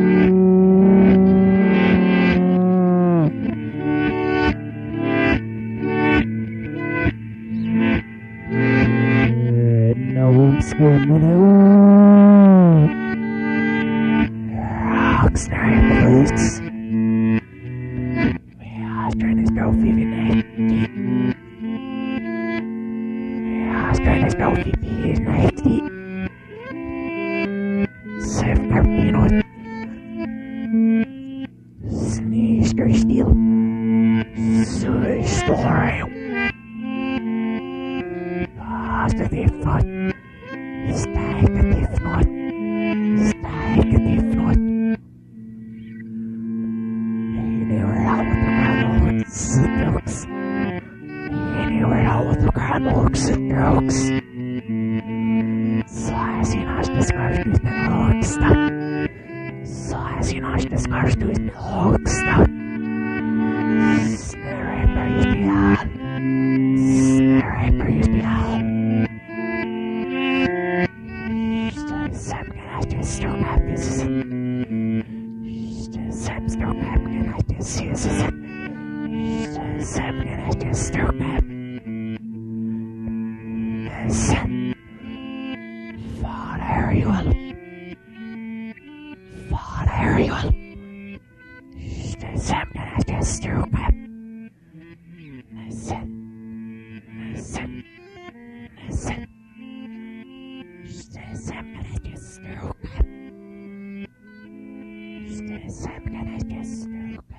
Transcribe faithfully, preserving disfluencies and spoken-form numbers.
No screaming. Rockstar Blues. We are trying to go fifty-nine. We are trying to go fifty-nine. Save Carpino. Sneaker Steel. Suicide Story. Positive not. Negative not. Negative not. Anywhere out with the ground strokes. Anywhere out with the ground strokes. Slicing us discouraged with the hog stuff. Slicing us discouraged with the hog stuff. Snare praise be out. Snare praise be out. Sam, can I just stroke happy? Sam, stroke happy, can I just see this? Sam, can I just stroke happy? Sam, Father Ariel. Father Ariel. Sam, can I just stroke happy? Listen, listen, listen. Sam, can I just stroke? Sam, can I just stroke?